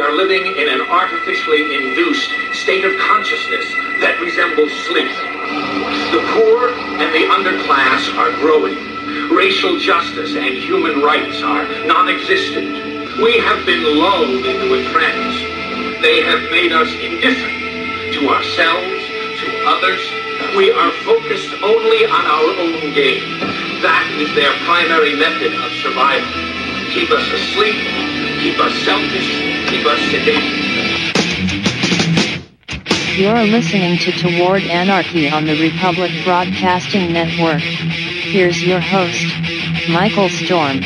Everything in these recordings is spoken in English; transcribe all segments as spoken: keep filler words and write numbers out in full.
are living in an artificially induced state of consciousness that resembles sleep. The poor and the underclass are growing. Racial justice and human rights are non-existent. We have been lulled into a trance. They have made us indifferent to ourselves, to others. We are focused only on our own gain. That is their primary method of survival. Keep us asleep, keep us selfish, keep us sedated. You're listening to Toward Anarchy on the Republic Broadcasting Network. Here's your host, Michael Storm.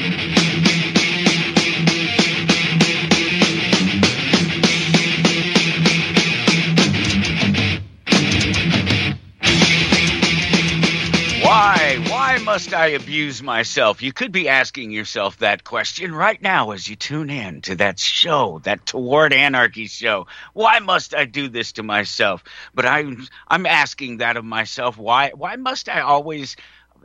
Why? Why must I abuse myself? You could be asking yourself that question right now as you tune in to that show, that Toward Anarchy show. Why must I do this to myself? But I'm, I'm asking that of myself. Why, why must I always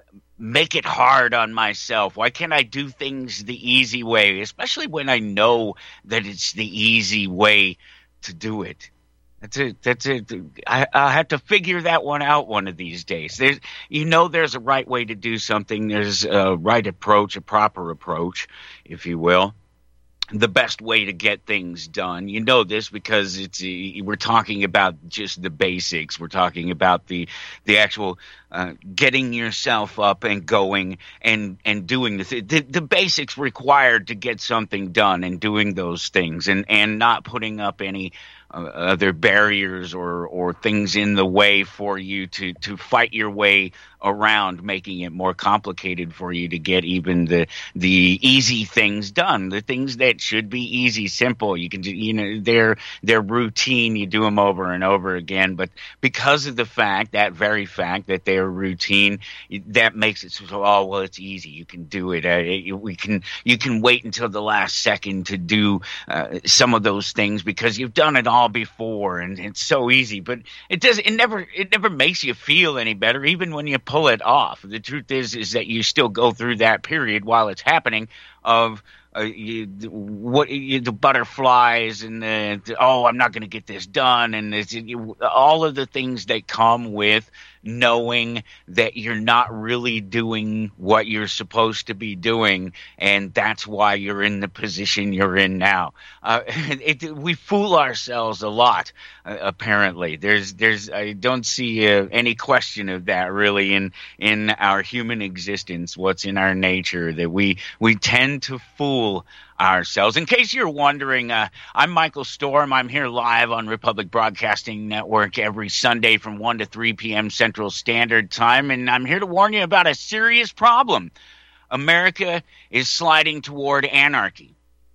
make it hard on myself? Why can't I do things the easy way, especially when I know that it's the easy way to do it? That's it. That's it. I, I have to figure that one out one of these days. There's, you know, there's a right way to do something. There's a right approach, a proper approach, if you will. The best way to get things done. You know this because it's we're talking about just the basics. We're talking about the the actual uh, getting yourself up and going and and doing the, th- the the basics required to get something done and doing those things and and not putting up any Uh, other barriers or, or things in the way for you to, to fight your way around, making it more complicated for you to get even the the easy things done, the things that should be easy, simple. You can do, you know, they're they're routine. You do them over and over again, but because of the fact, that very fact that they are routine, that makes it so. Oh well, it's easy. You can do it. Uh, it we can you can wait until the last second to do uh, some of those things because you've done it all before and it's so easy, but it does it never it never makes you feel any better even when you pull it off. The truth is is that you still go through that period while it's happening of uh, you, what you, the butterflies and the, the oh I'm not going to get this done and it's, you, all of the things that come with knowing that you're not really doing what you're supposed to be doing, and that's why you're in the position you're in now. Uh, it, it, we fool ourselves a lot, uh, apparently. There's, there's, I don't see uh, any question of that really in in our human existence. What's in our nature that we we tend to fool ourselves. In case you're wondering, uh, I'm Michael Storm. I'm here live on Republic Broadcasting Network every Sunday from one to three p.m. Central Standard Time, and I'm here to warn you about a serious problem. America is sliding toward anarchy.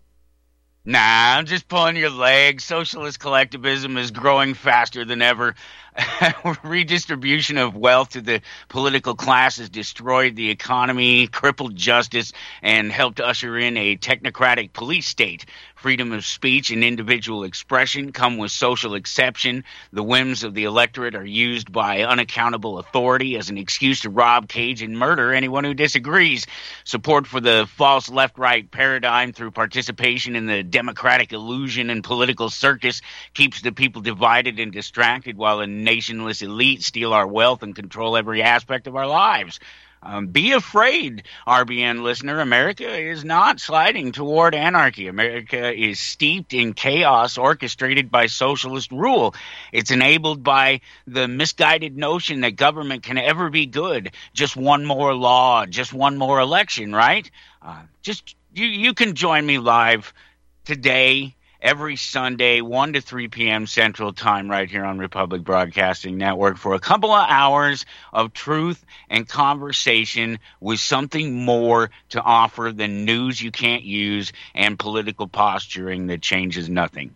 Nah, I'm just pulling your leg. Socialist collectivism is growing faster than ever. Redistribution of wealth to the political class has destroyed the economy, crippled justice, and helped usher in a technocratic police state. Freedom of speech and individual expression come with social exception. The whims of the electorate are used by unaccountable authority as an excuse to rob, cage, and murder anyone who disagrees. Support for the false left-right paradigm through participation in the democratic illusion and political circus keeps the people divided and distracted while a nationless elite steal our wealth and control every aspect of our lives. Um, be afraid, R B N listener. America is not sliding toward anarchy. America is steeped in chaos orchestrated by socialist rule. It's enabled by the misguided notion that government can ever be good. Just one more law, just one more election, right? Uh, just you, you can join me live today, every Sunday, one to three p.m. Central Time right here on Republic Broadcasting Network for a couple of hours of truth and conversation with something more to offer than news you can't use and political posturing that changes nothing.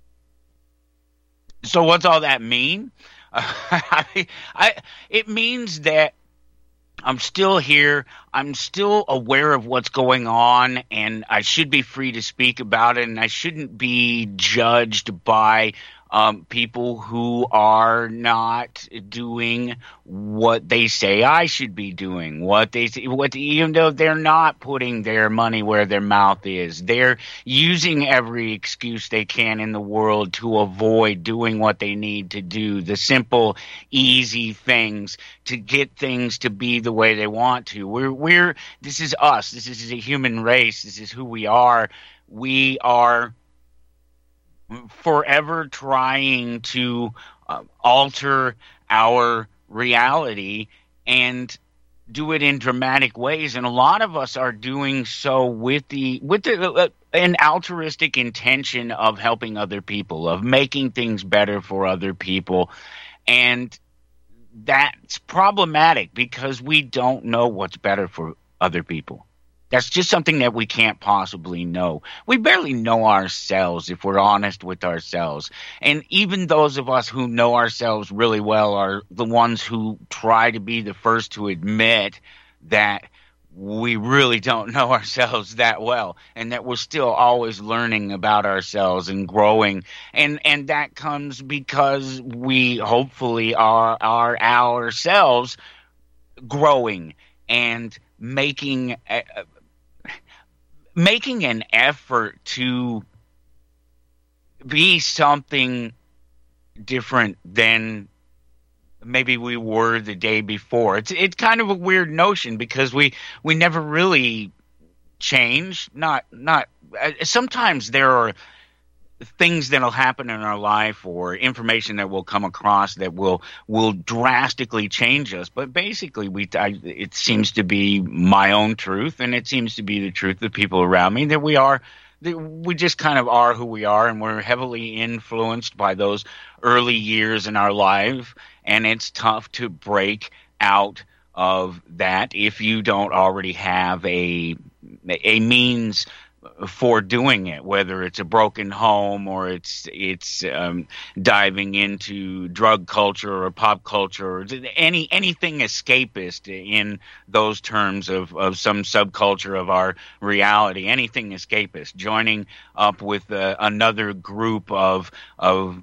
So what's all that mean? Uh, I, I, it means that I'm still here. I'm still aware of what's going on, and I should be free to speak about it, and I shouldn't be judged by um, people who are not doing what they say I should be doing, what they what even though they're not putting their money where their mouth is. They're using every excuse they can in the world to avoid doing what they need to do, the simple, easy things to get things to be the way they want to. We're we're this is us. This is a human race. This is who we are. We are forever trying to uh, alter our reality and do it in dramatic ways, and a lot of us are doing so with the with the, uh, an altruistic intention of helping other people, of making things better for other people, and that's problematic because we don't know what's better for other people. That's just something that we can't possibly know. We barely know ourselves if we're honest with ourselves. And even those of us who know ourselves really well are the ones who try to be the first to admit that we really don't know ourselves that well and that we're still always learning about ourselves and growing. And and that comes because we hopefully are, are ourselves growing and making a, making an effort to be something different than maybe we were the day before. It's it's kind of a weird notion because we we never really change. Not not sometimes there are things that'll happen in our life or information that we'll come across that will will drastically change us. But basically, we I, it seems to be my own truth, and it seems to be the truth of people around me that we are that we just kind of are who we are, and we're heavily influenced by those early years in our life, and it's tough to break out of that if you don't already have a a means for doing it, whether it's a broken home or it's it's um, diving into drug culture or pop culture or any anything escapist in those terms of, of some subculture of our reality, anything escapist, joining up with uh, another group of of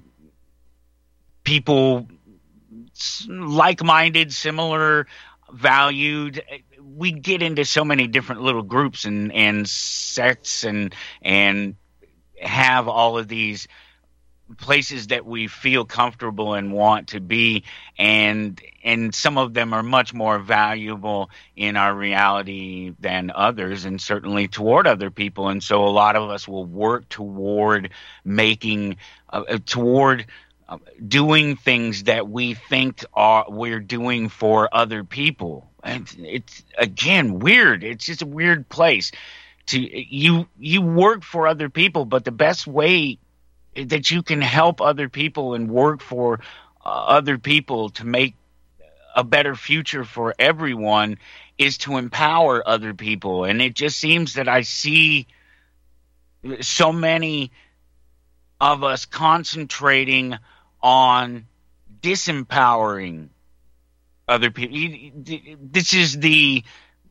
people like-minded, similar, valued. We get into so many different little groups and, and sects and and have all of these places that we feel comfortable and want to be, and and some of them are much more valuable in our reality than others, and certainly toward other people. And so a lot of us will work toward making uh, toward uh, doing things that we think are we're doing for other people. And it's, again, weird. It's just a weird place. To you, you work for other people, but the best way that you can help other people and work for uh, other people to make a better future for everyone is to empower other people. And it just seems that I see so many of us concentrating on disempowering other people. This is the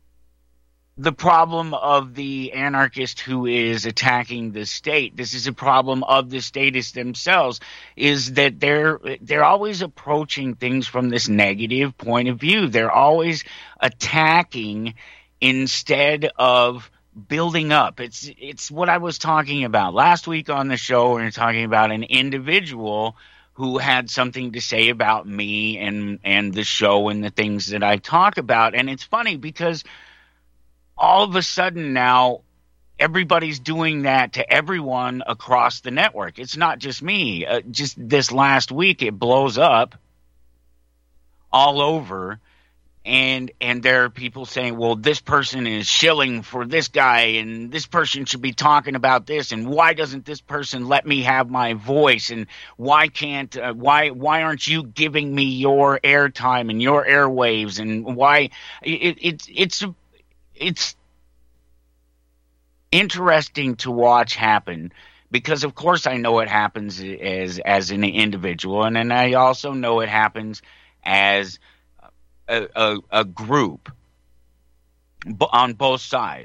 the problem of the anarchist who is attacking the state. This is a problem of the statists themselves, is that they're they're always approaching things from this negative point of view. They're always attacking instead of building up. It's it's what I was talking about last week on the show. We were talking about an individual who had something to say about me and and the show and the things that I talk about. And it's funny because all of a sudden now everybody's doing that to everyone across the network. It's not just me. Uh, just this last week it blows up all over. And and there are people saying, well, this person is shilling for this guy, and this person should be talking about this, and why doesn't this person let me have my voice, and why can't uh, why why aren't you giving me your airtime and your airwaves, and why it, it it's it's interesting to watch happen, because of course I know it happens as as an individual, and then I also know it happens as A, a, a group on both sides.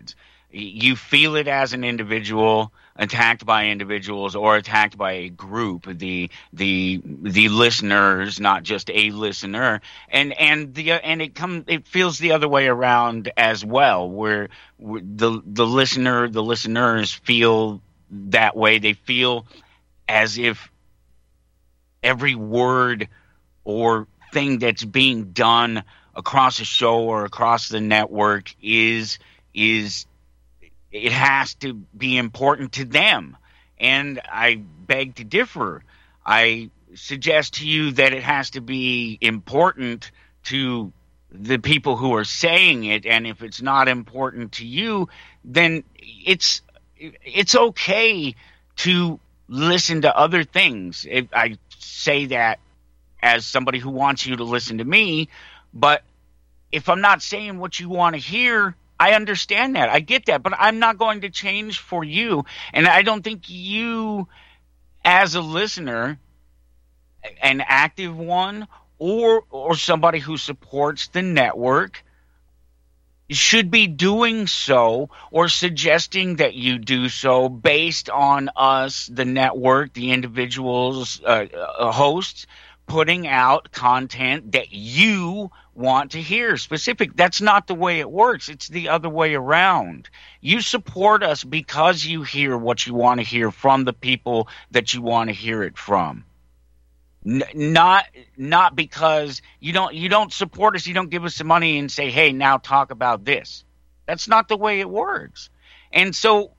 you feel it as an individual attacked by individuals or attacked by a group, the the the listeners, not just a listener, and and the and it comes it feels the other way around as well, where, where the the listener the listeners feel that way. They feel as if every word or thing that's being done across a show or across the network is is it has to be important to them. And I beg to differ. I suggest to you that it has to be important to the people who are saying it, and if it's not important to you, then it's it's okay to listen to other things. If I say that as somebody who wants you to listen to me, but if I'm not saying what you want to hear, I understand that. I get that, but I'm not going to change for you. And I don't think you, as a listener, an active one, or or somebody who supports the network, should be doing so or suggesting that you do so based on us, the network, the individuals, uh, uh, hosts, putting out content that you want to hear specific. That's not the way it works. It's the other way around. You support us because you hear what you want to hear from the people that you want to hear it from. N- not not because you don't you don't support us, you don't give us some money and say, hey, now talk about this. That's not the way it works. And so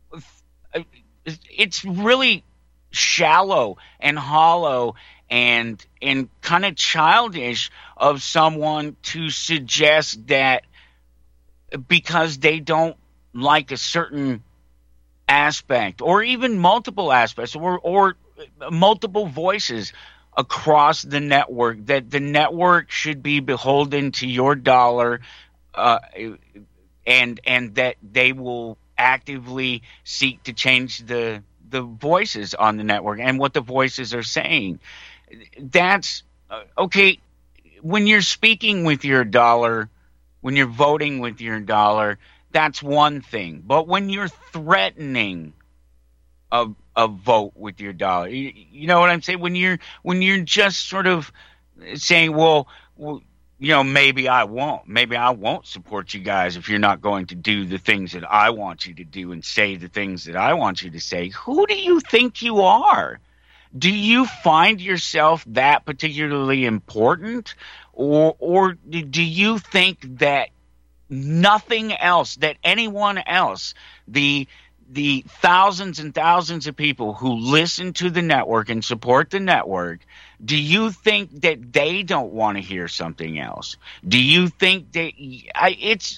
it's really shallow and hollow and and kind of childish of someone to suggest that because they don't like a certain aspect or even multiple aspects or or multiple voices across the network, that the network should be beholden to your dollar, uh, and and that they will actively seek to change the the voices on the network and what the voices are saying. That's uh, okay. When you're speaking with your dollar, when you're voting with your dollar, that's one thing. But when you're threatening a a vote with your dollar, you, you know what I'm saying? When you're when you're just sort of saying, well, well, you know, maybe I won't, maybe I won't support you guys if you're not going to do the things that I want you to do and say the things that I want you to say. Who do you think you are? Do you find yourself that particularly important, or or do you think that nothing else, that anyone else, the the thousands and thousands of people who listen to the network and support the network, do you think that they don't want to hear something else? Do you think that I, it's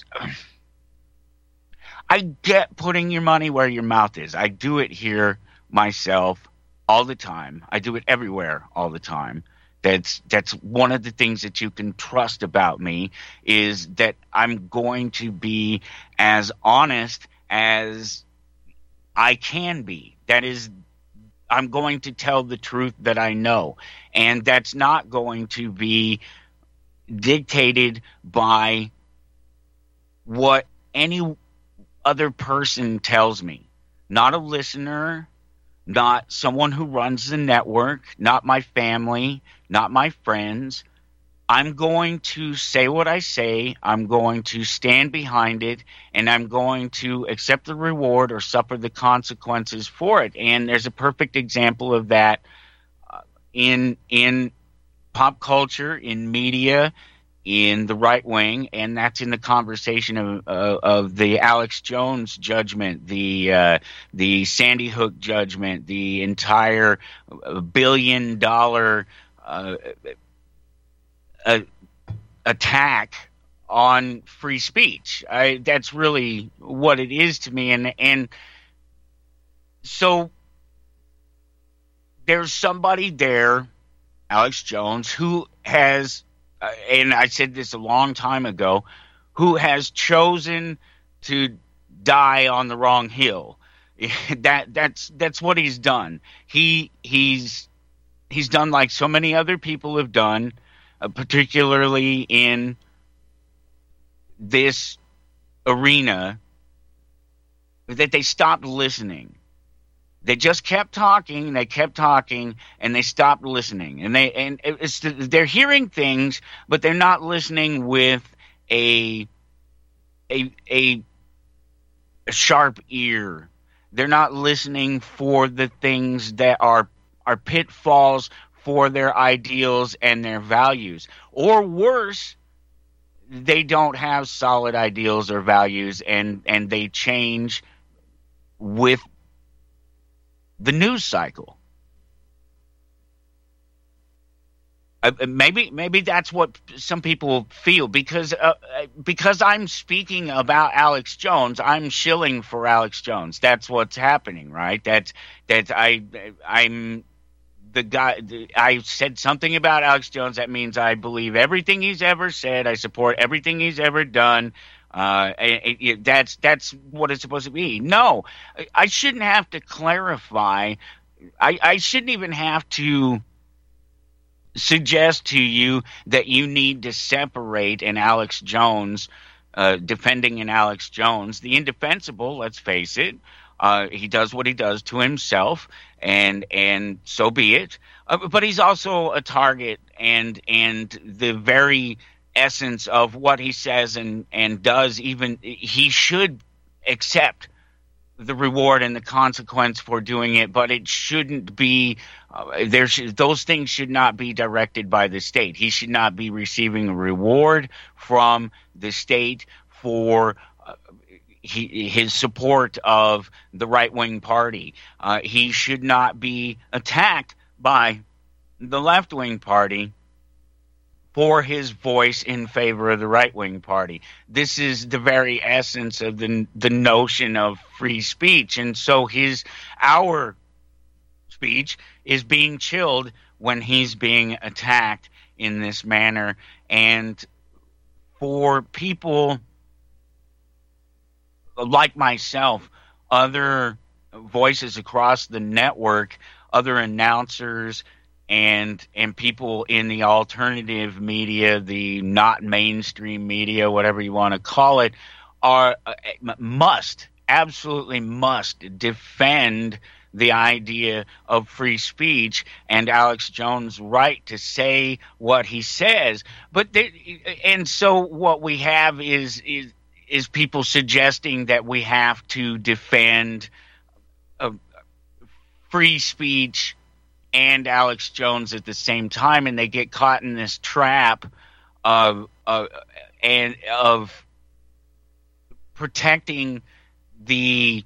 I get putting your money where your mouth is. I do it here myself all the time. I do it everywhere all the time. That's that's one of the things that you can trust about me, is that I'm going to be as honest as I can be. That is, I'm going to tell the truth that I know. And that's not going to be dictated by what any other person tells me. Not a listener, not someone who runs the network, not my family, not my friends. I'm going to say what I say. I'm going to stand behind it, and I'm going to accept the reward or suffer the consequences for it. And there's a perfect example of that uh, in in pop culture, in media, in the right wing, and that's in the conversation of uh, of the Alex Jones judgment, the uh, the Sandy Hook judgment, the entire billion dollar uh, uh, attack on free speech. I, that's really what it is to me, and and so there's somebody there, Alex Jones, who has. Uh, and I said this a long time ago, who has chosen to die on the wrong hill. that that's that's what he's done. He he's he's done like so many other people have done, uh, particularly in this arena. that they stopped listening. They just kept talking, they kept talking, and they stopped listening. And they and it's they're hearing things, but they're not listening with a a a, a sharp ear. They're not listening for the things that are are pitfalls for their ideals and their values. Or worse, they don't have solid ideals or values, and, and they change with the news cycle. Uh, maybe maybe that's what some people feel, because uh, because I'm speaking about Alex Jones, I'm shilling for Alex Jones. That's what's happening, right? That's that I I'm the guy. I said something about Alex Jones. That means I believe everything he's ever said. I support everything he's ever done. Uh, it, it, that's that's what it's supposed to be. No, I shouldn't have to clarify. I, I shouldn't even have to suggest to you that you need to separate an Alex Jones, uh, defending an Alex Jones. The indefensible, let's face it, uh, he does what he does to himself, and and so be it. Uh, but he's also a target, and and the very essence of what he says and, and does, even he should accept the reward and the consequence for doing it, but it shouldn't be uh, there. Should, those things should not be directed by the state. He should not be receiving a reward from the state for uh, he, his support of the right-wing party. Uh, he should not be attacked by the left-wing party for his voice in favor of the right-wing party. This is the very essence of the the notion of free speech. And so his our speech is being chilled when he's being attacked in this manner. And for people like myself, other voices across the network, other announcers, and and people in the alternative media, the not mainstream media, whatever you want to call it, are uh, must, absolutely must defend the idea of free speech and Alex Jones' right to say what he says. But there, and so what we have is is is people suggesting that we have to defend uh, free speech and Alex Jones at the same time, and they get caught in this trap of uh, and of protecting the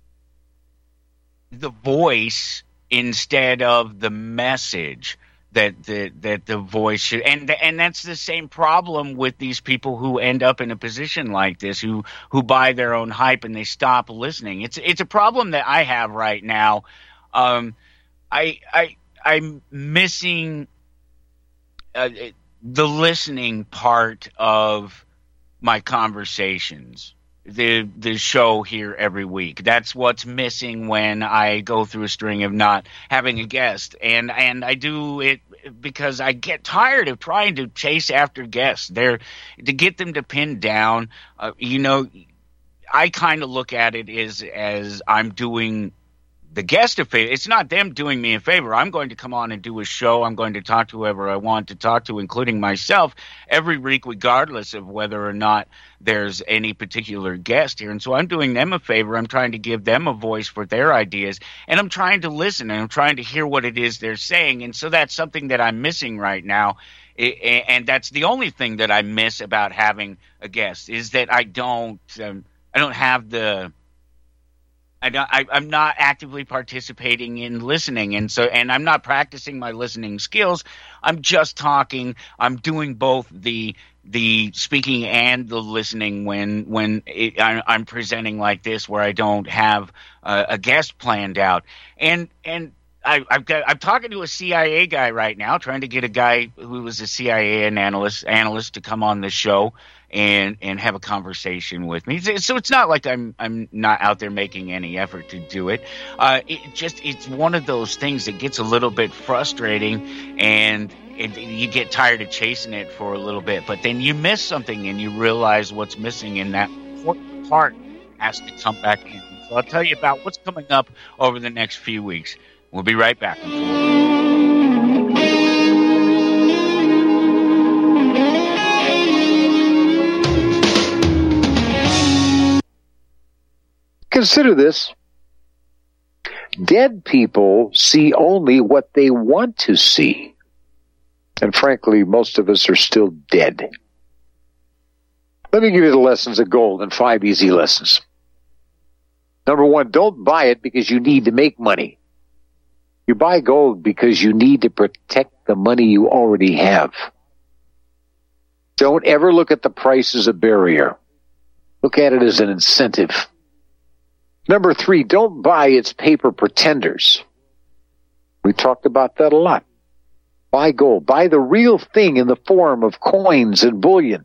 the voice instead of the message that the that the voice should. And and that's the same problem with these people who end up in a position like this, who who buy their own hype and they stop listening. It's it's a problem that I have right now. Um, I, I, I'm missing uh, the listening part of my conversations, the the show here every week. That's what's missing when I go through a string of not having a guest, and and I do it because I get tired of trying to chase after guests. They're to get them to pin down. Uh, you know, I kind of look at it as as I'm doing the guest a favor. It's not them doing me a favor. I'm going to come on and do a show. I'm going to talk to whoever I want to talk to, including myself, every week, regardless of whether or not there's any particular guest here. And so I'm doing them a favor. I'm trying to give them a voice for their ideas, and I'm trying to listen, and I'm trying to hear what it is they're saying. And so that's something that I'm missing right now. And that's the only thing that I miss about having a guest, is that I don't, um, I don't have the, I don't, I, I'm not actively participating in listening, and so and I'm not practicing my listening skills. I'm just talking. I'm doing both the the speaking and the listening when when it, I, I'm presenting like this, where I don't have uh, a guest planned out. And and I, I've got I'm talking to a C I A guy right now, trying to get a guy who was a C I A analyst analyst to come on the show and and have a conversation with me. So it's not like I'm I'm not out there making any effort to do it. Uh, it just it's one of those things that gets a little bit frustrating, and it, you get tired of chasing it for a little bit, but then you miss something and you realize what's missing, and that part has to come back in. So I'll tell you about what's coming up over the next few weeks. We'll be right back. Consider this. Dead people see only what they want to see. And frankly, most of us are still dead. Let me give you the lessons of gold in five easy lessons. Number one, don't buy it because you need to make money. You buy gold because you need to protect the money you already have. Don't ever look at the price as a barrier. Look at it as an incentive. Number three, don't buy its paper pretenders. We talked about that a lot. Buy gold. Buy the real thing in the form of coins and bullion.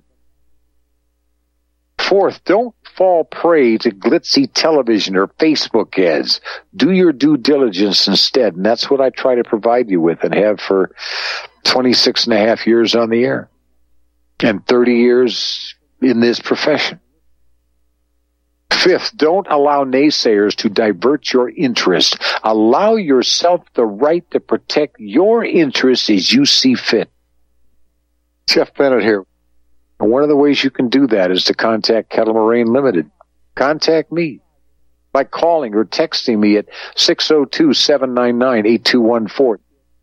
Fourth, don't fall prey to glitzy television or Facebook ads. Do your due diligence instead, and that's what I try to provide you with and have for twenty-six and a half years on the air and thirty years in this profession. Fifth, don't allow naysayers to divert your interest. Allow yourself the right to protect your interests as you see fit. Jeff Bennett here. And one of the ways you can do that is to contact Kettle Moraine Limited. Contact me by calling or texting me at six oh two, seven nine nine, eight two one four.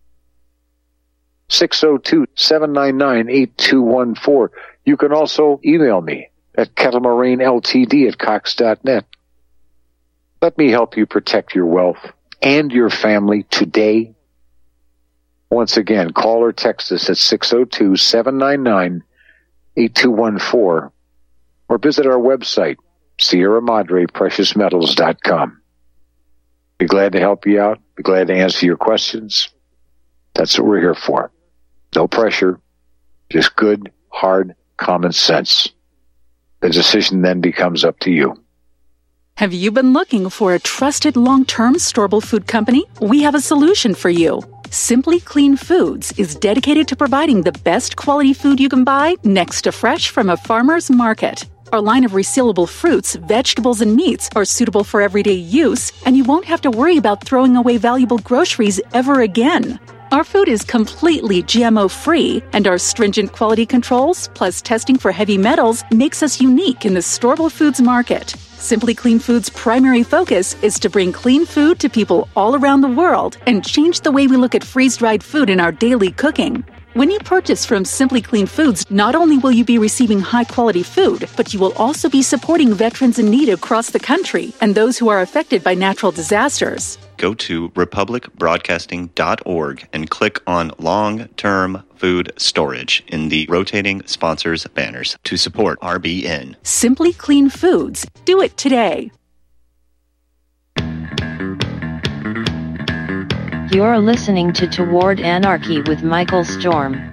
six oh two, seven nine nine, eight two one four. You can also email me at kettlemoraineltd at cox dot net. Let me help you protect your wealth and your family today. Once again, call or text us at six oh two, seven nine nine, eight two one four or visit our website, Sierra Madre Precious Metals dot com. Be glad to help you out. Be glad to answer your questions. That's what we're here for. No pressure, just good, hard, common sense. The decision then becomes up to you. Have you been looking for a trusted long-term storable food company? We have a solution for you. Simply Clean Foods is dedicated to providing the best quality food you can buy next to fresh from a farmer's market. Our line of resealable fruits, vegetables, and meats are suitable for everyday use, and you won't have to worry about throwing away valuable groceries ever again. Our food is completely G M O-free, and our stringent quality controls, plus testing for heavy metals, makes us unique in the storable foods market. Simply Clean Foods' primary focus is to bring clean food to people all around the world and change the way we look at freeze-dried food in our daily cooking. When you purchase from Simply Clean Foods, not only will you be receiving high-quality food, but you will also be supporting veterans in need across the country and those who are affected by natural disasters. Go to republic broadcasting dot org and click on Long-Term Food Storage in the rotating sponsors banners to support R B N. Simply Clean Foods. Do it today. You're listening to Toward Anarchy with Michael Storm.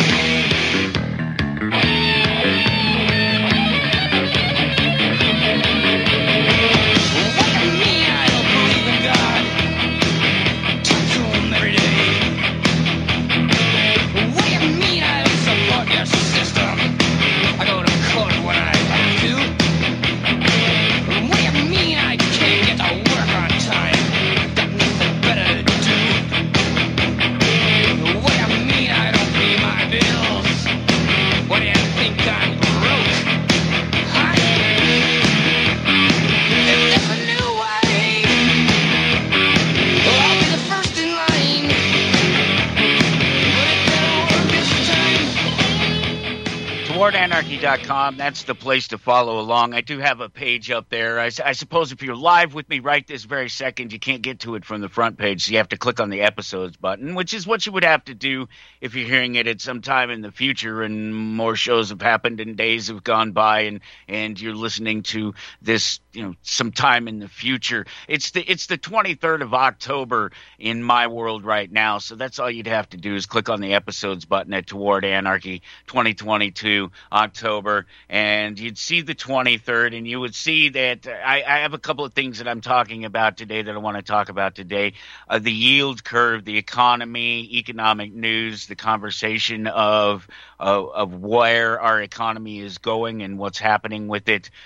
toward anarchy dot com, that's the place to follow along. I do have a page up there. I, I suppose if you're live with me right this very second, you can't get to it from the front page, so you have to click on the episodes button, which is what you would have to do if you're hearing it at some time in the future and more shows have happened and days have gone by and, and you're listening to this, you know, sometime in the future. It's the it's the twenty-third of October in my world right now, so that's all you'd have to do is click on the episodes button at Toward Anarchy twenty twenty-two October, and you'd see the twenty-third, and you would see that I, I have a couple of things that I'm talking about today that I want to talk about today. Uh, the yield curve, the economy, economic news, the conversation of, of of where our economy is going and what's happening with it.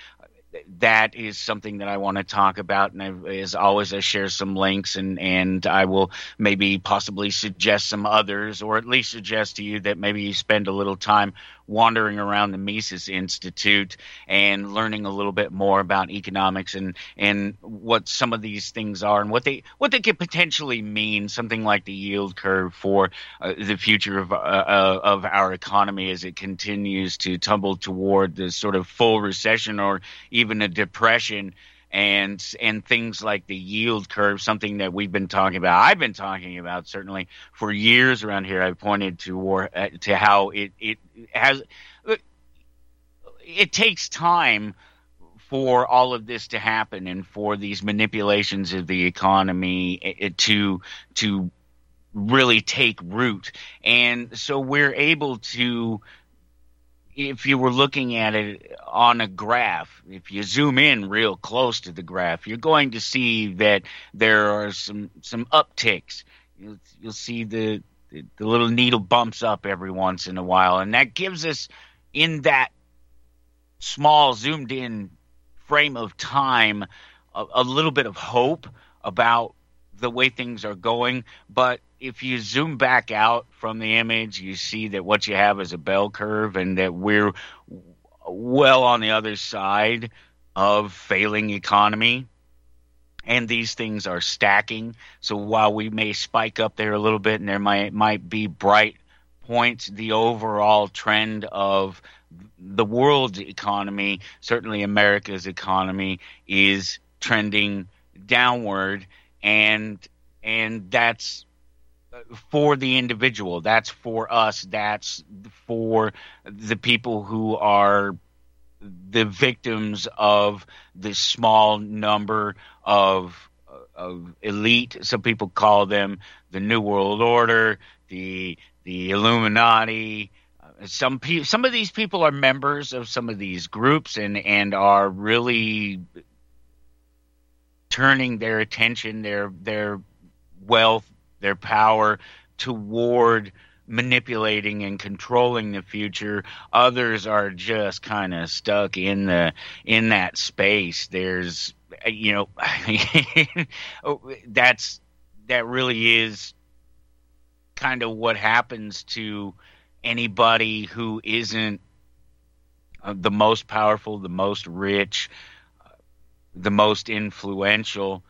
that is something that I want to talk about. And I, as always, I share some links, and, and I will maybe possibly suggest some others, or at least suggest to you that maybe you spend a little time wandering around the Mises Institute and learning a little bit more about economics and, and what some of these things are and what they what they could potentially mean, something like the yield curve for uh, the future of, uh, uh, of our economy as it continues to tumble toward the sort of full recession or even a depression, and and things like the yield curve, something that we've been talking about. I've been talking about certainly for years around here. I've pointed to war, uh, to how it it has it takes time for all of this to happen and for these manipulations of the economy to to really take root. And so we're able to, if you were looking at it on a graph, if you zoom in real close to the graph, you're going to see that there are some some upticks. You'll, you'll see the, the the little needle bumps up every once in a while, and that gives us, in that small zoomed in frame of time, a, a little bit of hope about the way things are going. But if you zoom back out from the image, you see that what you have is a bell curve, and that we're well on the other side of failing economy, and these things are stacking. So while we may spike up there a little bit and there might might be bright points, the overall trend of the world's economy, certainly America's economy, is trending downward, and and that's for the individual, that's for us, that's for the people who are the victims of this small number of of elite. Some people call them the New World Order, the the Illuminati. Some pe- some of these people are members of some of these groups and, and are really turning their attention, their their wealth, their power toward manipulating and controlling the future. Others are just kind of stuck in the in that space. There's, you know, that's that really is kind of what happens to anybody who isn't uh, the most powerful, the most rich, uh, the most influential.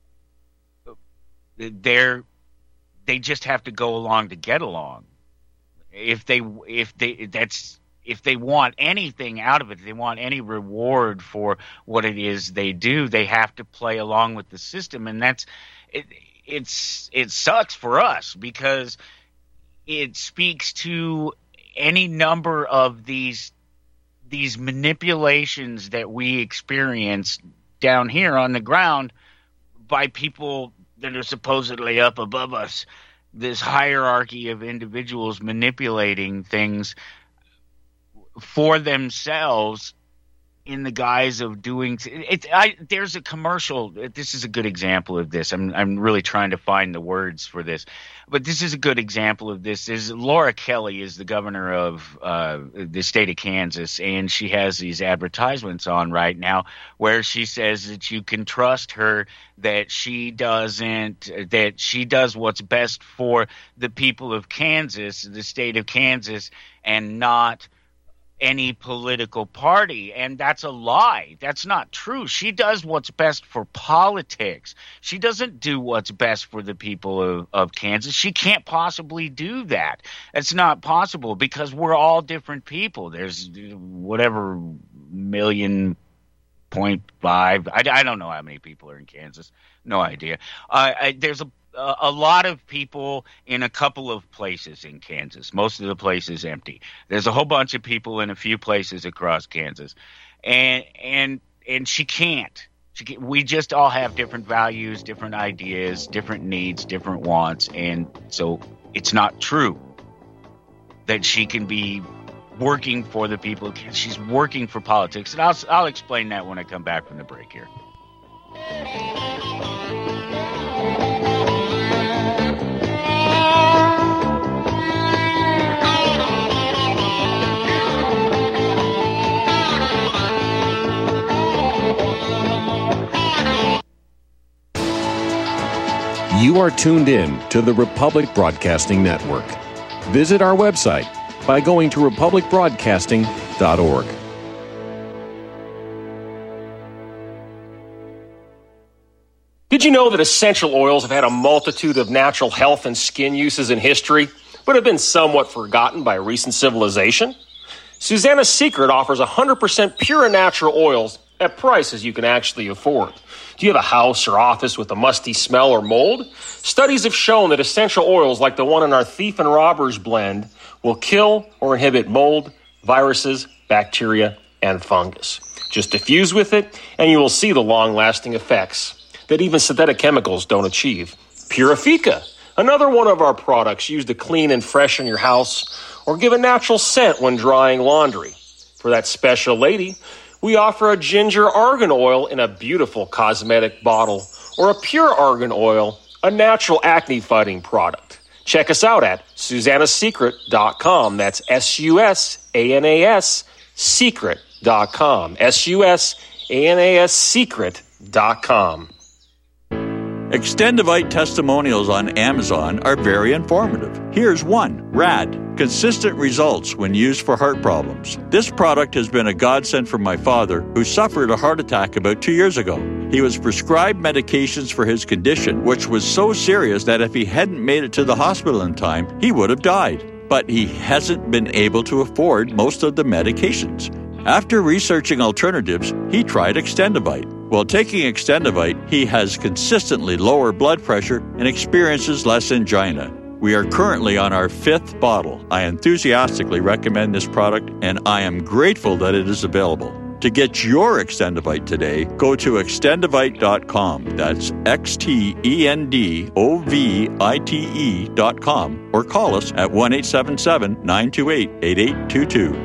They're they just have to go along to get along. If they if they that's if they want anything out of it, if they want any reward for what it is they do, they have to play along with the system, and that's it. It's it sucks for us because it speaks to any number of these these manipulations that we experience down here on the ground by people that are supposedly up above us. This hierarchy of individuals manipulating things for themselves in the guise of doing it. I, there's a commercial. This is a good example of this. I'm I'm really trying to find the words for this, but this is a good example of this. Is Laura Kelly is the governor of uh, the state of Kansas, and she has these advertisements on right now where she says that you can trust her, that she doesn't, that she does what's best for the people of Kansas, the state of Kansas, and not any political party. And that's a lie. That's not true. She does what's best for politics. She doesn't do what's best for the people of, of Kansas. She can't possibly do that. It's not possible because we're all different people. There's whatever million point five. I, I don't know how many people are in Kansas. No idea. Uh, I, there's a a lot of people in a couple of places in Kansas. Most of the places empty. There's a whole bunch of people in a few places across Kansas, and and and she can't. She can, we just all have different values, different ideas, different needs, different wants, and so it's not true that she can be working for the people. She's working for politics, and I'll I'll explain that when I come back from the break here. You are tuned in to the Republic Broadcasting Network. Visit our website by going to republic broadcasting dot org. Did you know that essential oils have had a multitude of natural health and skin uses in history, but have been somewhat forgotten by recent civilization? Susanna's Secret offers one hundred percent pure and natural oils at prices you can actually afford. Do you have a house or office with a musty smell or mold? Studies have shown that essential oils like the one in our Thief and Robbers blend will kill or inhibit mold, viruses, bacteria, and fungus. Just diffuse with it, and you will see the long-lasting effects that even synthetic chemicals don't achieve. Purifica, another one of our products used to clean and freshen your house or give a natural scent when drying laundry. For that special lady, we offer a ginger argan oil in a beautiful cosmetic bottle or a pure argan oil, a natural acne-fighting product. Check us out at susanna secret dot com. That's S U S A N A S secret dot com. S U S A N A S secret dot com. Extendivite testimonials on Amazon are very informative. Here's one. Rad. Consistent results when used for heart problems. This product has been a godsend for my father, who suffered a heart attack about two years ago. He was prescribed medications for his condition, which was so serious that if he hadn't made it to the hospital in time, he would have died. But he hasn't been able to afford most of the medications. After researching alternatives, he tried Extendivite. While taking Extendivite, he has consistently lower blood pressure and experiences less angina. We are currently on our fifth bottle. I enthusiastically recommend this product, and I am grateful that it is available. To get your Extendivite today, go to extendivite dot com. That's X T E N D O V I T E dot com, or call us at one eight seven seven, nine two eight, eight eight two two.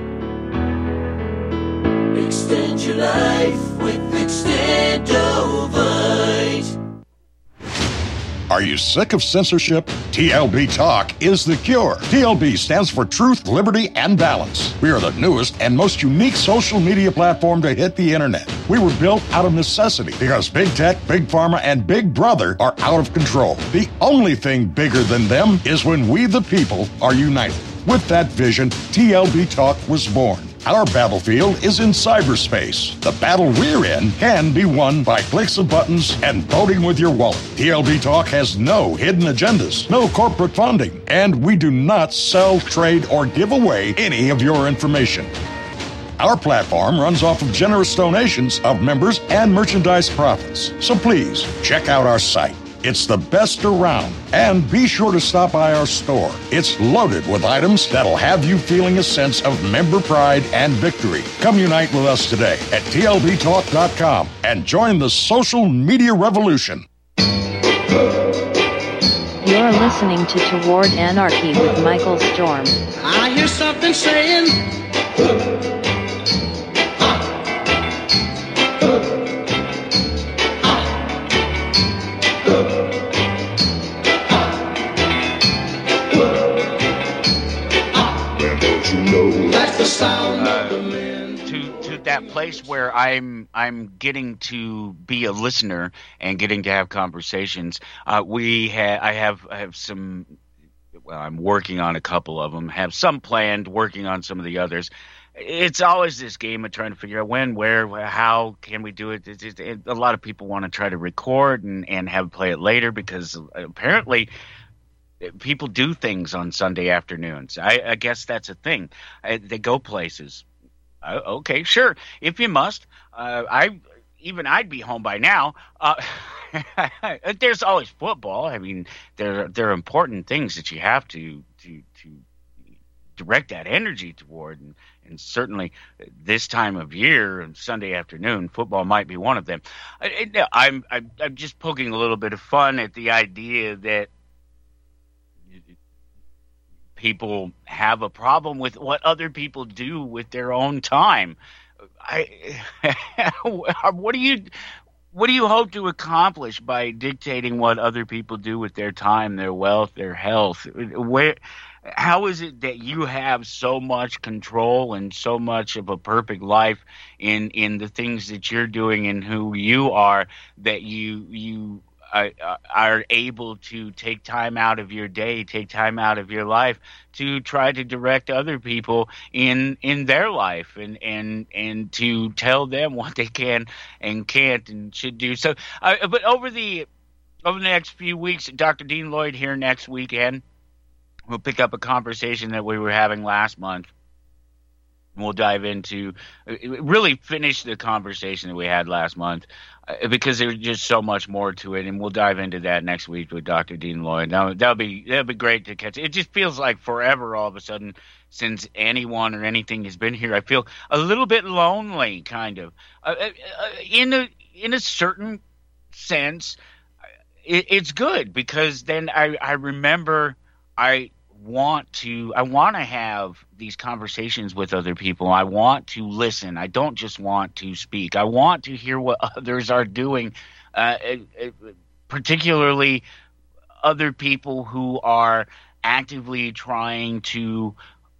Extend your life with Extendovite. Are you sick of censorship? T L B Talk is the cure. T L B stands for Truth, Liberty, and Balance. We are the newest and most unique social media platform to hit the internet. We were built out of necessity because Big Tech, Big Pharma, and Big Brother are out of control. The only thing bigger than them is when we the people are united. With that vision, T L B Talk was born. Our battlefield is in cyberspace. The battle we're in can be won by clicks of buttons and voting with your wallet. T L B Talk has no hidden agendas, no corporate funding, and we do not sell, trade, or give away any of your information. Our platform runs off of generous donations of members and merchandise profits. So please, check out our site. It's the best around. And be sure to stop by our store. It's loaded with items that'll have you feeling a sense of member pride and victory. Come unite with us today at T L B talk dot com and join the social media revolution. You're listening to Toward Anarchy with Michael Storm. I hear something saying... That's the sound uh, of the men. To to that place where I'm I'm getting to be a listener and getting to have conversations. Uh, we ha- I have I have some. Well, I'm working on a couple of them. Have some planned. Working on some of the others. It's always this game of trying to figure out when, where, how can we do it. It, it, it. A lot of people want to try to record and and have play it later because apparently people do things on Sunday afternoons. I, I guess that's a thing. I, they go places. Uh, okay, sure. If you must. Uh, I even I'd be home by now. Uh, there's always football. I mean, there there are important things that you have to to to direct that energy toward, and, and certainly this time of year and Sunday afternoon, football might be one of them. I, I'm I'm I'm just poking a little bit of fun at the idea that people have a problem with what other people do with their own time. I, what do you, what do you hope to accomplish by dictating what other people do with their time, their wealth, their health? Where, how is it that you have so much control and so much of a perfect life in, in the things that you're doing and who you are that you, you uh, are able to take time out of your day, take time out of your life to try to direct other people in in their life, and and and to tell them what they can and can't and should do. So, uh, but over the over the next few weeks, Doctor Dean Lloyd here next weekend, we'll pick up a conversation that we were having last month. We'll dive into, really finish the conversation that we had last month, uh, because there's just so much more to it, and we'll dive into that next week with Doctor Dean Lloyd. Now, that'll be that'll be great to catch. It just feels like forever all of a sudden since anyone or anything has been here. I feel a little bit lonely, kind of, uh, uh, in a in a certain sense. It, it's good because then I I remember I. want to I want to have these conversations with other people. I want to listen. I don't just want to speak. I want to hear what others are doing, uh, particularly other people who are actively trying to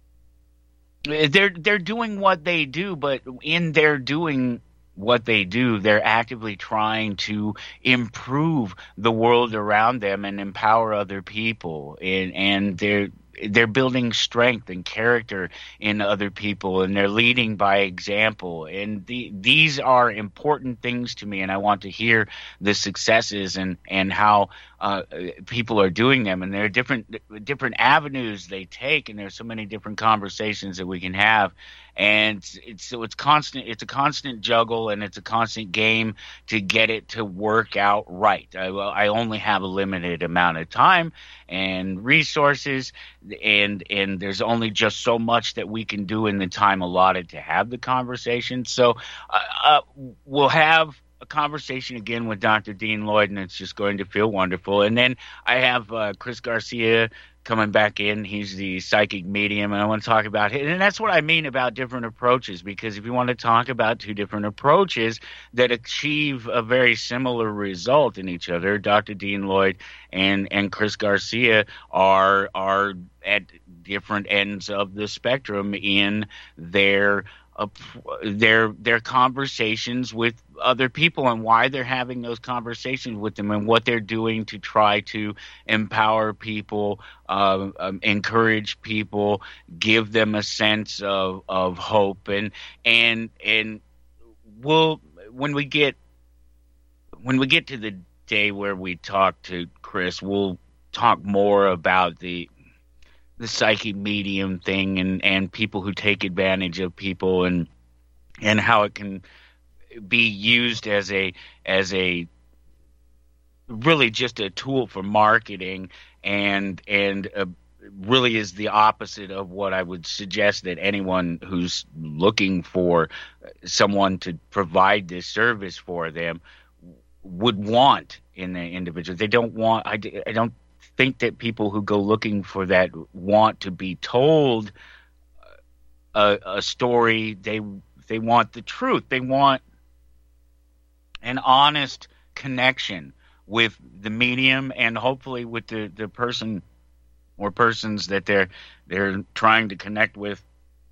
they're they're doing what they do, but in their doing what they do, they're actively trying to improve the world around them and empower other people, and and they're they're building strength and character in other people, and they're leading by example. And the, these are important things to me, and I want to hear the successes and and how uh, people are doing them. And there are different different avenues they take, and there's so many different conversations that we can have. And it's, so it's constant. It's a constant juggle, and it's a constant game to get it to work out right. I, I only have a limited amount of time and resources, and and there's only just so much that we can do in the time allotted to have the conversation. So uh, uh, we'll have a conversation again with Doctor Dean Lloyd, and it's just going to feel wonderful. And then I have uh, Chris Garcia coming back in. He's the psychic medium, and I want to talk about it. And that's what I mean about different approaches, because if you want to talk about two different approaches that achieve a very similar result in each other, Doctor Dean Lloyd and, and Chris Garcia are are at different ends of the spectrum in their Uh, their their conversations with other people, and why they're having those conversations with them, and what they're doing to try to empower people, uh, um, encourage people, give them a sense of, of hope. And and and we'll when we get when we get to the day where we talk to Chris, we'll talk more about the the psychic medium thing, and, and people who take advantage of people, and and how it can be used as a as a really just a tool for marketing, and and uh, really is the opposite of what I would suggest that anyone who's looking for someone to provide this service for them would want in the individual. They don't want. I, I don't. think that people who go looking for that want to be told a, a story. They they want the truth. They want an honest connection with the medium, and hopefully with the, the person or persons that they're they're trying to connect with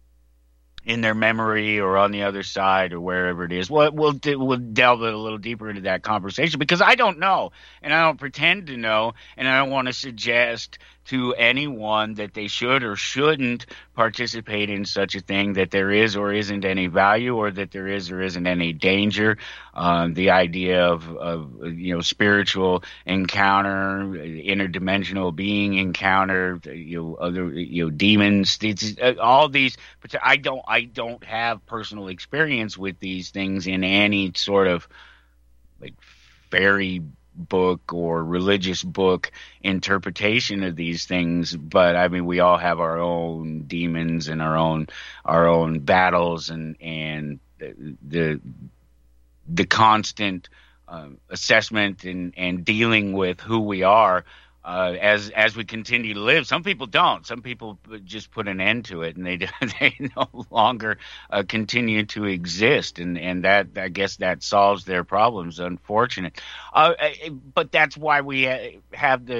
in their memory or on the other side or wherever it is. Well, we'll we'll delve a little deeper into that conversation, because I don't know, and I don't pretend to know, and I don't want to suggest to anyone that they should or shouldn't participate in such a thing, that there is or isn't any value, or that there is or isn't any danger. Uh, the idea of, of you know spiritual encounter, interdimensional being encounter, you know other you know demons, these, uh, all these. But I don't I don't have personal experience with these things in any sort of like fairy book or religious book interpretation of these things. But I mean, we all have our own demons and our own our own battles, and and the the, the constant uh, assessment and and dealing with who we are uh, as as we continue to live. Some people don't. Some people just put an end to it, and they they no longer uh, continue to exist, and and that I guess that solves their problems. Unfortunate, uh, but that's why we have the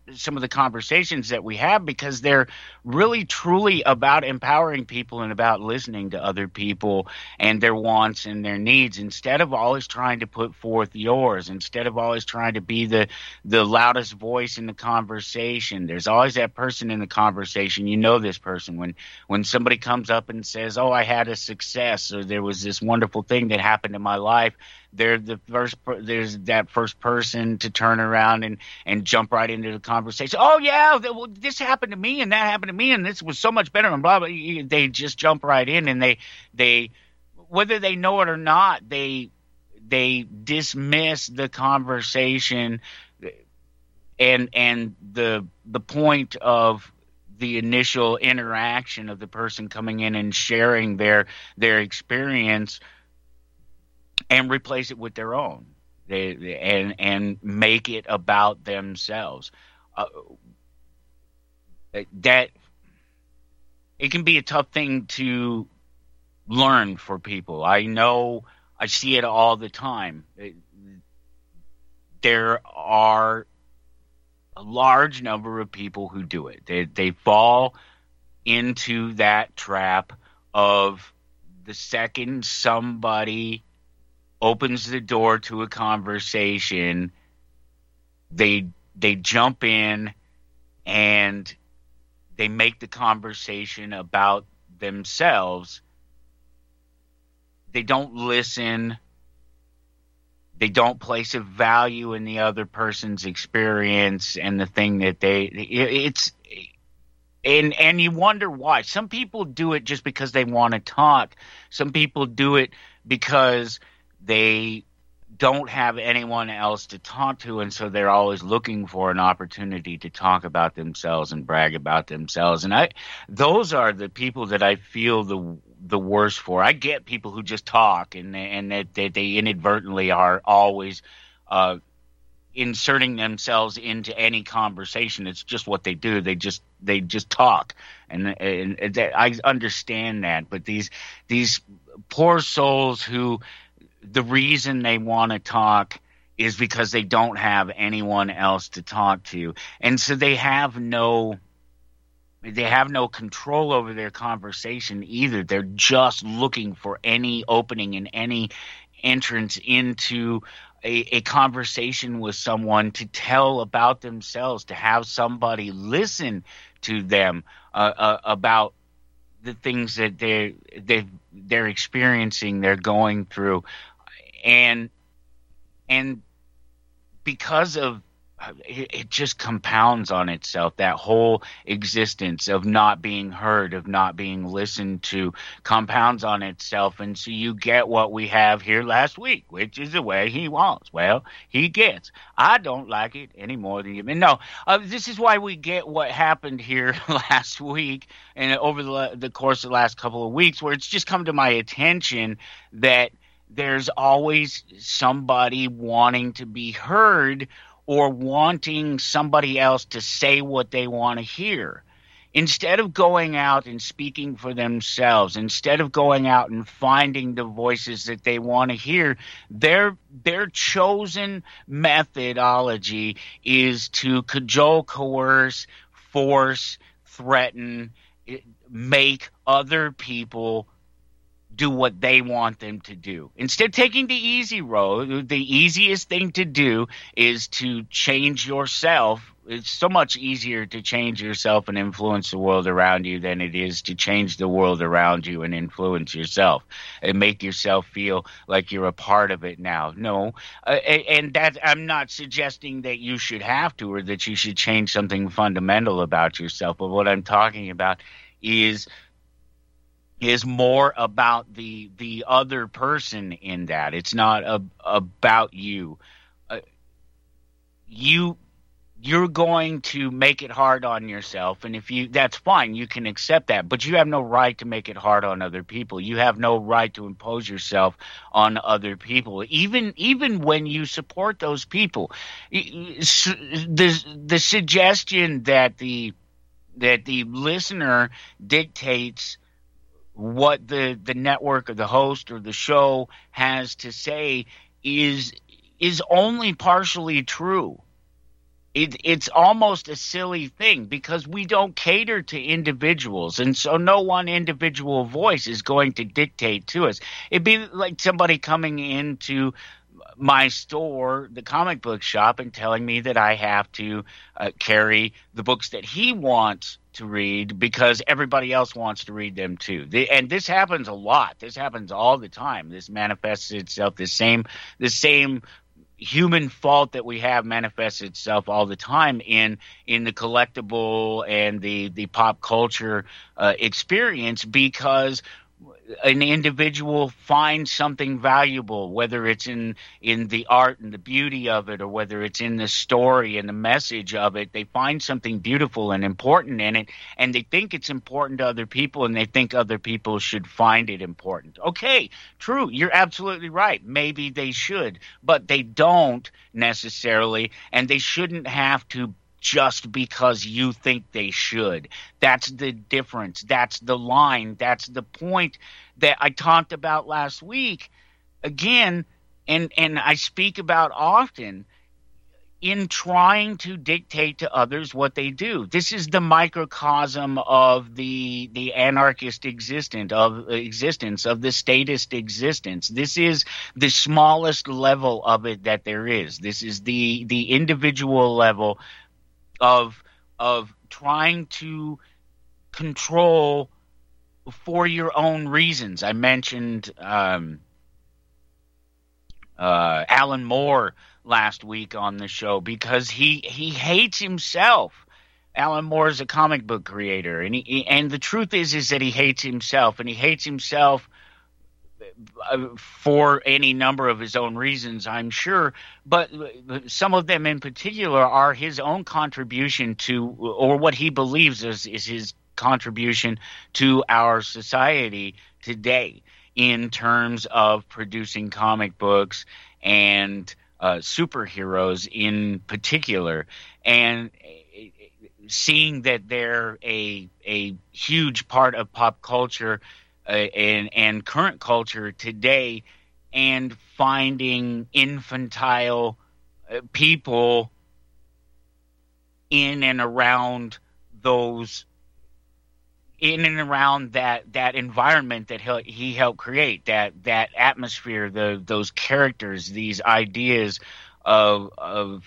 some of the conversations that we have, because they're really truly about empowering people and about listening to other people and their wants and their needs, instead of always trying to put forth yours, instead of always trying to be the the loudest voice in the conversation. There's always that person in the conversation. You know this person. When when somebody comes up and says, oh, I had a success, or there was this wonderful thing that happened in my life, they're the first. There's that first person to turn around and, and jump right into the conversation. Oh yeah, well, this happened to me, and that happened to me, and this was so much better, and blah blah. They just jump right in, and they they whether they know it or not, they they dismiss the conversation and and the the point of the initial interaction of the person coming in and sharing their their experience, and replace it with their own, they, and and make it about themselves. Uh, that it can be a tough thing to learn for people. I know, I see it all the time. There are a large number of people who do it. They they fall into that trap of the second somebody opens the door to a conversation, they they jump in and they make the conversation about themselves. They don't listen. They don't place a value in the other person's experience and the thing that they it's and and you wonder why. Some people do it just because they want to talk. Some people do it because they don't have anyone else to talk to, and so they're always looking for an opportunity to talk about themselves and brag about themselves. And I, those are the people that I feel the the worst for. I get people who just talk, and and that they, they inadvertently are always uh, inserting themselves into any conversation. It's just what they do. They just they just talk, and and, and I understand that. But these these poor souls who, the reason they want to talk is because they don't have anyone else to talk to. And so they have no they have no control over their conversation either. They're just looking for any opening and any entrance into a, a conversation with someone to tell about themselves, to have somebody listen to them uh, uh, about the things that they're, they're, they're experiencing, they're going through. And and because of it, it just compounds on itself, that whole existence of not being heard, of not being listened to, compounds on itself. And so you get what we have here last week, which is the way he wants. Well, he gets. I don't like it any more than you. No, uh, this is why we get what happened here last week and over the, the course of the last couple of weeks, where it's just come to my attention that there's always somebody wanting to be heard or wanting somebody else to say what they want to hear. Instead of going out and speaking for themselves, instead of going out and finding the voices that they want to hear, their their chosen methodology is to cajole, coerce, force, threaten, make other people do what they want them to do. Instead of taking the easy road, the easiest thing to do is to change yourself. It's so much easier to change yourself and influence the world around you than it is to change the world around you and influence yourself and make yourself feel like you're a part of it now. No, uh, and that I'm not suggesting that you should have to, or that you should change something fundamental about yourself. But what I'm talking about is is more about the the other person in that. It's not a, about you. Uh, you you're going to make it hard on yourself, and if you that's fine, you can accept that, but you have no right to make it hard on other people. You have no right to impose yourself on other people, even even when you support those people. The the suggestion that the that the listener dictates what the, the network or the host or the show has to say is is only partially true. It, it's almost a silly thing because we don't cater to individuals, and so no one individual voice is going to dictate to us. It'd be like somebody coming into my store, the comic book shop, and telling me that I have to uh, carry the books that he wants to read because everybody else wants to read them too. The, and this happens a lot. This happens all the time. This manifests itself the same the same human fault that we have manifests itself all the time in in the collectible and the the pop culture uh, experience, because an individual finds something valuable, whether it's in in the art and the beauty of it, or whether it's in the story and the message of it. They find something beautiful and important in it, and they think it's important to other people, and they think other people should find it important. Okay, true, you're absolutely right. Maybe they should, but they don't necessarily, and they shouldn't have to just because you think they should. That's the difference. That's the line. That's the point that I talked about last week again, and and I speak about often in trying to dictate to others what they do. This is the microcosm of the the anarchist existence of existence of the statist existence. This is the smallest level of it that there is. This is the the individual level of of trying to control for your own reasons. I mentioned um, uh, Alan Moore last week on the show because he he hates himself. Alan Moore is a comic book creator, and he, and the truth is is that he hates himself, and he hates himself for any number of his own reasons, I'm sure, but some of them in particular are his own contribution to, or what he believes is, is his contribution to our society today in terms of producing comic books and uh, superheroes in particular, and seeing that they're a a huge part of pop culture Uh, and, and current culture today, and finding infantile uh, people in and around those, in and around that, that environment that he, he helped create, that that atmosphere, the those characters, these ideas of of.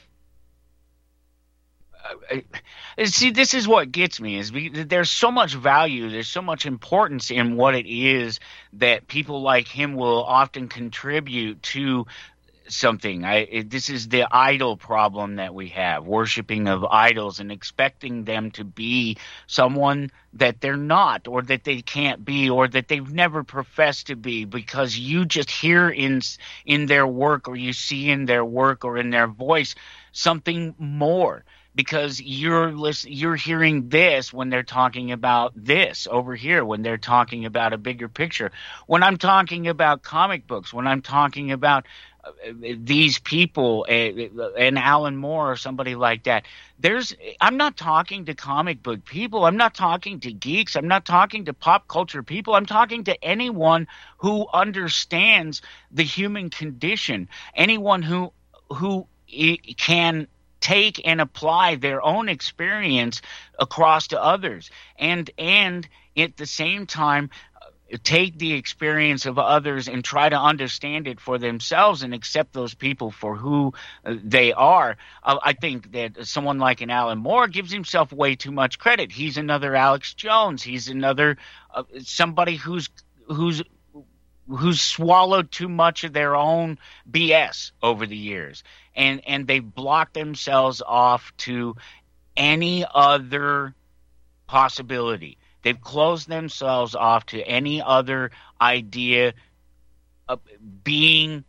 Uh, see, this is what gets me, is we, there's so much value, there's so much importance in what it is that people like him will often contribute to something. I, it, this is the idol problem that we have, worshiping of idols and expecting them to be someone that they're not, or that they can't be, or that they've never professed to be, because you just hear in in their work, or you see in their work or in their voice something more. Because you're listen, you're hearing this when they're talking about this over here, when they're talking about a bigger picture. When I'm talking about comic books, when I'm talking about uh, these people, uh, and Alan Moore or somebody like that, there's I'm not talking to comic book people. I'm not talking to geeks. I'm not talking to pop culture people. I'm talking to anyone who understands the human condition, anyone who who can take and apply their own experience across to others, and and at the same time take the experience of others and try to understand it for themselves and accept those people for who they are. Uh, I think that someone like an Alan Moore gives himself way too much credit. He's another Alex Jones. He's another uh, somebody who's who's who's swallowed too much of their own B S over the years. And and they've blocked themselves off to any other possibility. They've closed themselves off to any other idea of being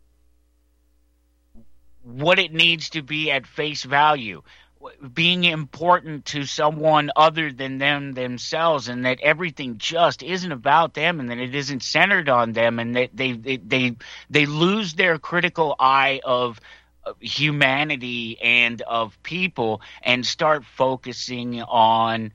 what it needs to be at face value, being important to someone other than them themselves, and that everything just isn't about them, and that it isn't centered on them, and that they they they, they lose their critical eye of humanity and of people and start focusing on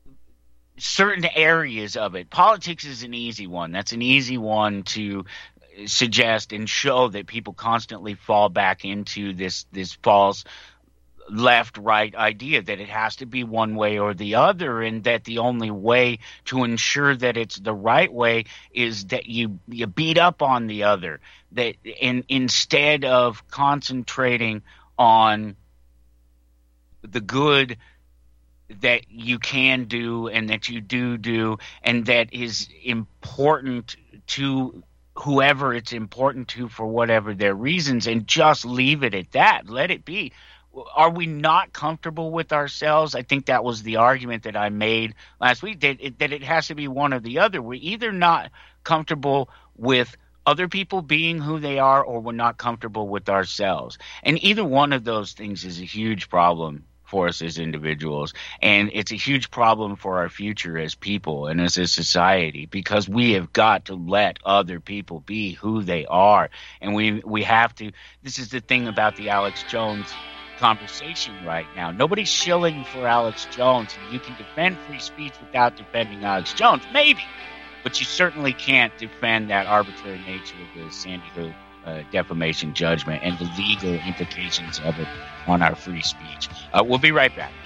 certain areas of it. Politics is an easy one. That's an easy one to suggest and show that people constantly fall back into this this false left-right idea that it has to be one way or the other, and that the only way to ensure that it's the right way is that you you beat up on the other. That in, instead of concentrating on the good that you can do and that you do do and that is important to whoever it's important to for whatever their reasons, and just leave it at that. Let it be. Are we not comfortable with ourselves? I think that was the argument that I made last week, that it, that it has to be one or the other. We're either not comfortable with other people being who they are, or we're not comfortable with ourselves. And either one of those things is a huge problem for us as individuals. And it's a huge problem for our future as people and as a society, because we have got to let other people be who they are. And we we have to – this is the thing about the Alex Jones conversation right now. Nobody's shilling for Alex Jones. You can defend free speech without defending Alex Jones, maybe, but you certainly can't defend that arbitrary nature of the Sandy Hook uh, defamation judgment and the legal implications of it on our free speech. Uh, we'll be right back.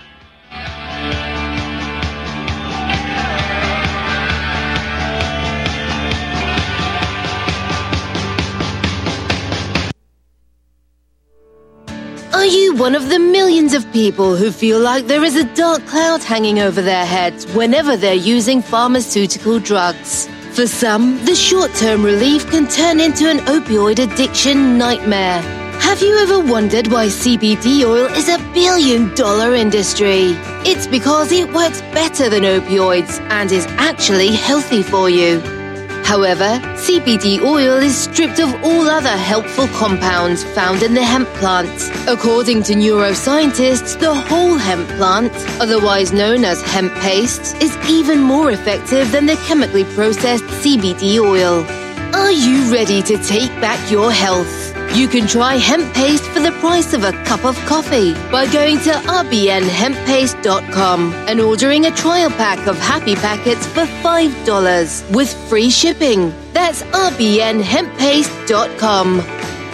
Are you one of the millions of people who feel like there is a dark cloud hanging over their heads whenever they're using pharmaceutical drugs? For some, the short-term relief can turn into an opioid addiction nightmare. Have you ever wondered why C B D oil is a billion-dollar industry? It's because it works better than opioids and is actually healthy for you. However, C B D oil is stripped of all other helpful compounds found in the hemp plant. According to neuroscientists, the whole hemp plant, otherwise known as hemp paste, is even more effective than the chemically processed C B D oil. Are you ready to take back your health? You can try hemp paste for the price of a cup of coffee by going to r b n hemp paste dot com and ordering a trial pack of happy packets for five dollars with free shipping. That's r b n hemp paste dot com.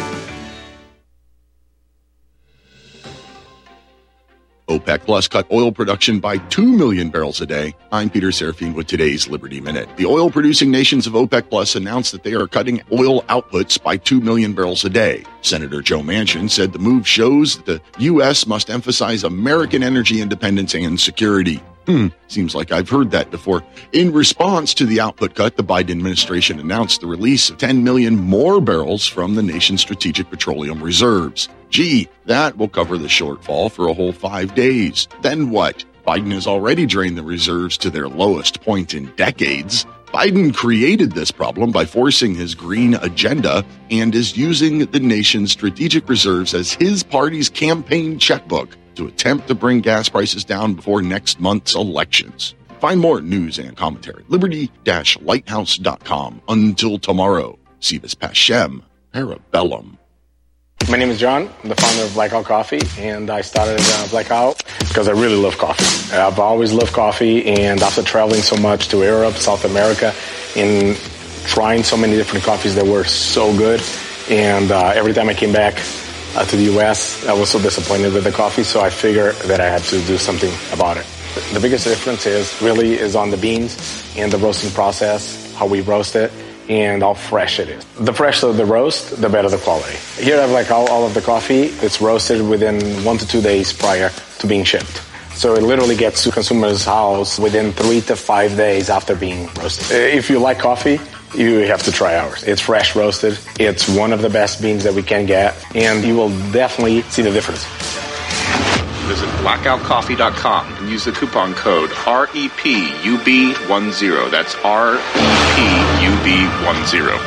OPEC Plus cut oil production by two million barrels a day. I'm Peter Serafine with today's Liberty Minute. The oil-producing nations of OPEC Plus announced that they are cutting oil outputs by two million barrels a day. Senator Joe Manchin said the move shows that the U S must emphasize American energy independence and security. Hmm, seems like I've heard that before. In response to the output cut, the Biden administration announced the release of ten million more barrels from the nation's strategic petroleum reserves. Gee, that will cover the shortfall for a whole five days. Then what? Biden has already drained the reserves to their lowest point in decades. Biden created this problem by forcing his green agenda and is using the nation's strategic reserves as his party's campaign checkbook to attempt to bring gas prices down before next month's elections. Find more news and commentary at liberty dash lighthouse dot com. Until tomorrow, Sivas Pashem, Parabellum. My name is John. I'm the founder of Blackout Coffee, and I started uh, Blackout because I really love coffee. I've always loved coffee, and after traveling so much to Europe, South America, and trying so many different coffees that were so good, and uh, every time I came back uh, to the U S, I was so disappointed with the coffee, so I figured that I had to do something about it. The biggest difference is really is on the beans and the roasting process, how we roast it, and how fresh it is. The fresher the roast, the better the quality. Here I have like all, all of the coffee. It's roasted within one to two days prior to being shipped. So it literally gets to consumer's house within three to five days after being roasted. If you like coffee, you have to try ours. It's fresh roasted. It's one of the best beans that we can get, and you will definitely see the difference. Visit blackout coffee dot com and use the coupon code R E P U B ten. That's R E P U B ten.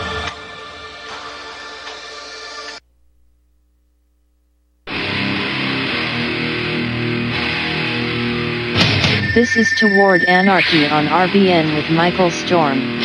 This is Toward Anarchy on R B N with Michael Storm.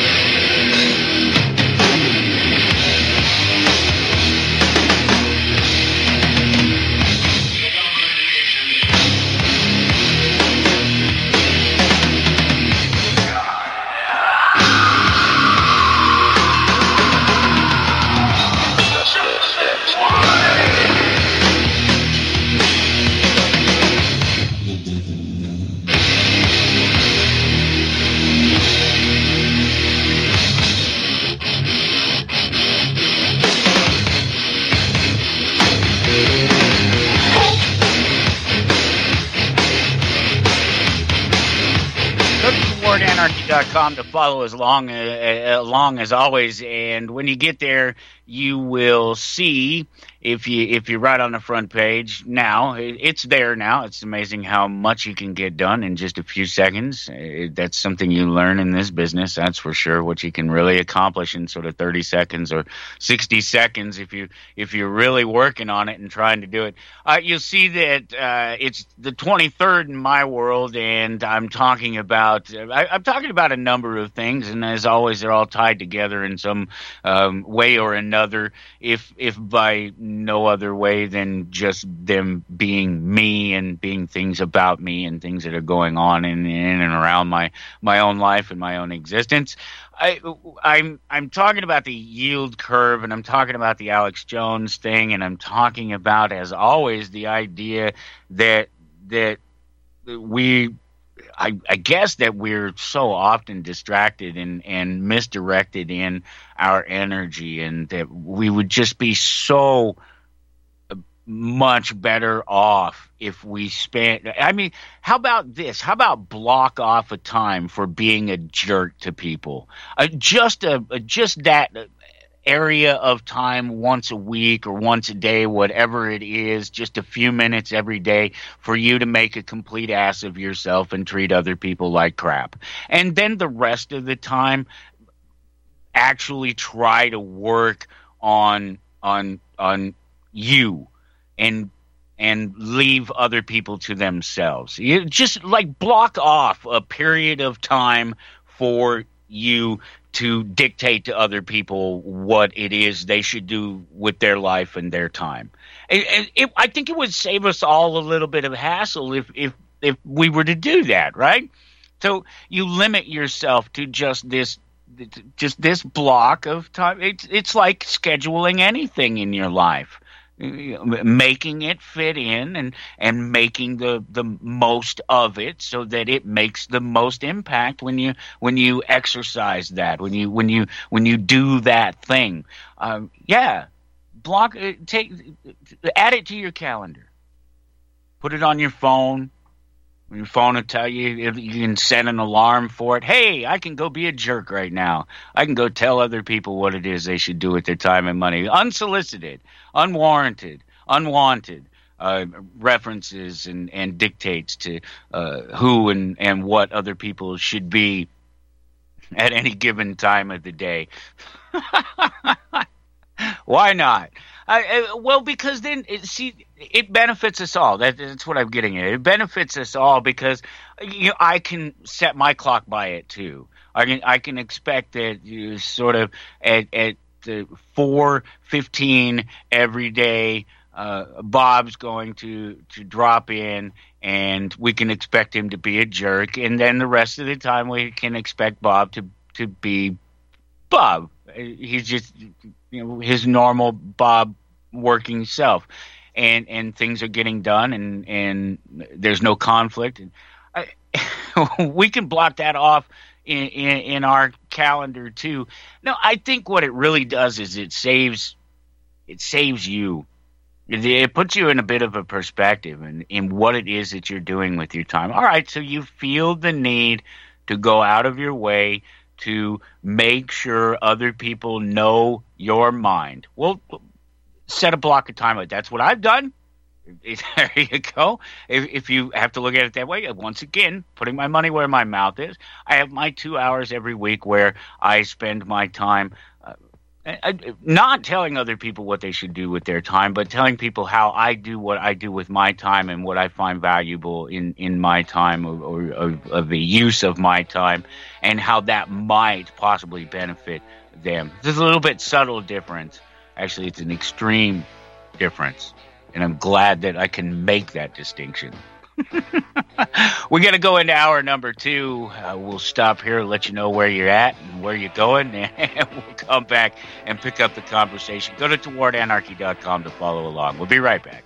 anarchy dot com to follow as long, uh, along as always. And when you get there, you will see, if you if you're right on the front page now, it's there now. It's amazing how much you can get done in just a few seconds. That's something you learn in this business, that's for sure, what you can really accomplish in sort of thirty seconds or sixty seconds if you if you're really working on it and trying to do it. Uh, you'll see that uh, it's the twenty-third in my world, and I'm talking about I, I'm talking about a number of things, and as always, they're all tied together in some um, way or another. If if by no other way than just them being me and being things about me and things that are going on in in and around my my own life and my own existence. I, I'm I'm talking about the yield curve, and I'm talking about the Alex Jones thing, and I'm talking about, as always, the idea that that we. I, I guess that we're so often distracted and, and misdirected in our energy, and that we would just be so much better off if we spent. I mean, how about this? How about block off a time for being a jerk to people? Uh, just a just that area of time once a week or once a day, whatever it is, just a few minutes every day for you to make a complete ass of yourself and treat other people like crap. And then the rest of the time, actually try to work on on on you and and leave other people to themselves. You just like block off a period of time for you to dictate to other people what it is they should do with their life and their time. And, and it, I think it would save us all a little bit of hassle if, if, if we were to do that, right? So you limit yourself to just this, just this block of time. It's, it's like scheduling anything in your life. Making it fit in and, and making the, the most of it so that it makes the most impact when you when you exercise that, when you when you when you do that thing. Um, yeah, block take add it to your calendar. Put it on your phone. Your phone will tell you, if you can set an alarm for it. Hey, I can go be a jerk right now. I can go tell other people what it is they should do with their time and money. Unsolicited, unwarranted, unwanted uh, references and, and dictates to uh, who and, and what other people should be at any given time of the day. Why not? I, I, well, because then, it, see, it benefits us all. That, that's what I'm getting at. It benefits us all because you know, I can set my clock by it too. I can I can expect that you sort of at at four fifteen every day, uh, Bob's going to to drop in, and we can expect him to be a jerk, and then the rest of the time we can expect Bob to to be Bob. He's just, you know, his normal Bob working self, and and things are getting done, and and there's no conflict. And I, we can block that off in, in in our calendar too. No, I think what it really does is it saves it saves you. It, it puts you in a bit of a perspective in, in what it is that you're doing with your time. All right, so you feel the need to go out of your way to make sure other people know your mind. Well, set a block of time. That's what I've done. There you go. If, if you have to look at it that way, once again, putting my money where my mouth is, I have my two hours every week where I spend my time uh, not telling other people what they should do with their time, but telling people how I do what I do with my time and what I find valuable in, in my time, or, or, or of the use of my time, and how that might possibly benefit them. There's a little bit subtle difference. Actually, it's an extreme difference, and I'm glad that I can make that distinction. We're going to go into hour number two. Uh, we'll stop here, let you know where you're at and where you're going, and we'll come back and pick up the conversation. Go to toward anarchy dot com to follow along. We'll be right back.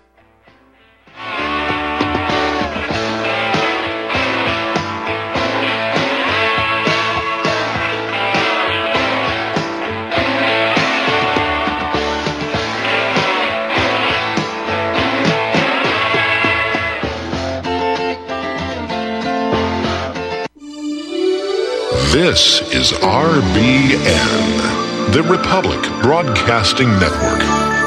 This is R B N, the Republic Broadcasting Network.